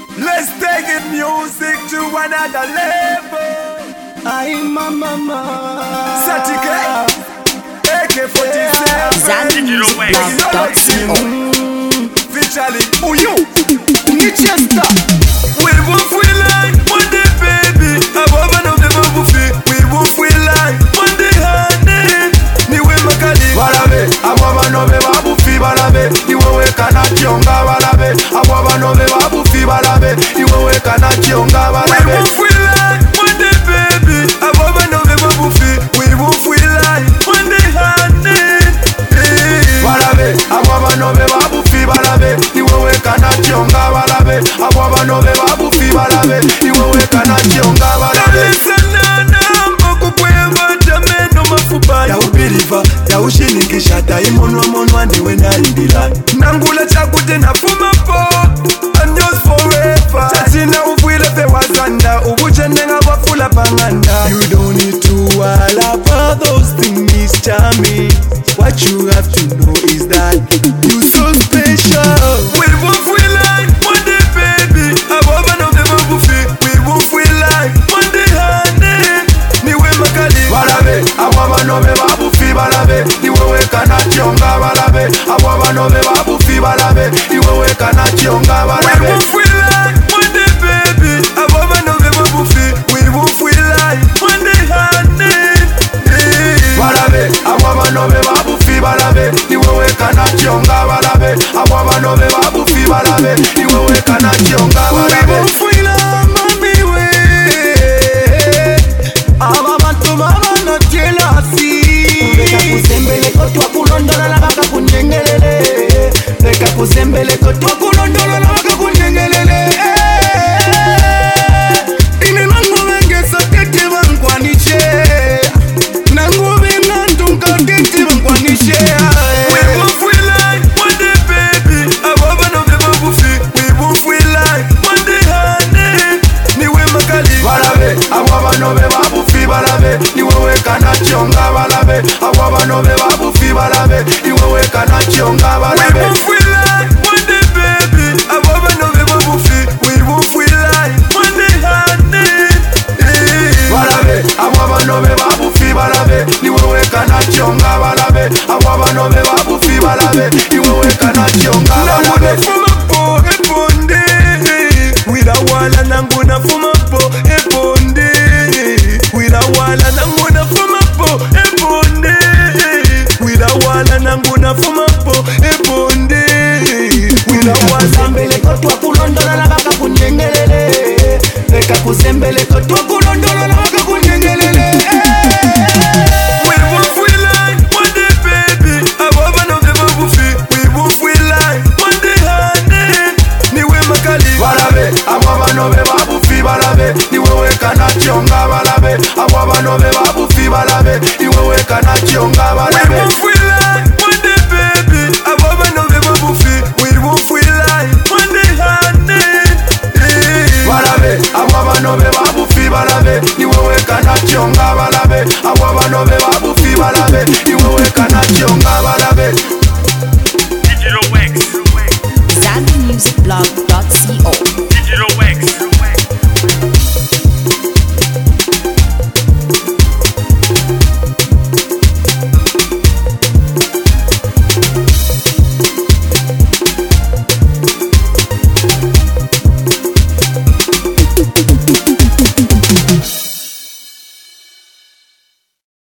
Let's take it music to another level. I'm mama. Satike AK-47 ZanDigitalWave.co. Featuring Uyo Nichester. We won't feel like one day baby above and of the buffet. We won't feel like one day honey. Niwe makali balabe above and of the buffet balabe. Niwe kana chionga balabe above and of the buffet balabe. Niwe kana chionga balabe. We won't feel like one day baby above and of the buffet. We won't feel like one day honey. Balabe above and of the buffet balabe. Niwe kana chionga balabe above and of the buffet balabe. Niwe kana chionga balabe. Yaubiriva, yaushinikisha taimonwa monwa ndiwe naindila Nangula chakute nafuma po I'm yours forever Chachina ufwile fe wazanda Ubuchende nga wafula panganda You don't need to worry about those things, charming. What you have to know is that you so special. We won't feel like one day baby above and of the buffet. We won't feel like one day honey. Niwe makali balabe above and of the buffet balabe. Niwe kana chionga balabe above and of the buffet balabe. Niwe kana chionga balabe. We won't feel like one day baby above and of the buffet. We won't feel like one day honey. Balabe above and of the buffet balabe. Niwe kana chionga balabe above and of the buffet balabe. Niwe kana chionga balabe. We won't feel like mami we. Abantu mabana jealousy. Reka kusembele kotwa kulondola la baka kunyengelele. Reka kusembele kotwa kulondola la baka kunyengelele. Ine nangu wengesa tete wankwanishe. Nangu wenandunga tete wankwanishe. We won't feel like one day baby above and of the buffet. We won't feel like one day honey. Niwe makali balabe above and of the buffet balabe. Niwe kana chionga balabe above and of the buffet balabe. Niwe kana chionga balabe. We won't feel like one day baby above and of the buffet. We won't feel like one day honey. Balabe above and of the buffet balabe. Niwe kana chionga balabe above and of the buffet balabe. Niwe kana chionga balabe. Nanguna fuma po eponde. Wila wala nanguna fuma po eponde. Wila wala nanguna fuma po eponde. Wila wala nanguna fuma po eponde. Wila wala Kusembele kotwa kulondola la baka kunyengelele. Reka kusembele kotwa kulondola la baka kunyengelele. We won't feel like one day baby above and of the buffet. We won't feel like one day honey. Niwe makali balabe above and of the buffet balabe. Niwe kana chionga balabe above and of the buffet balabe. Niwe kana chionga balabe.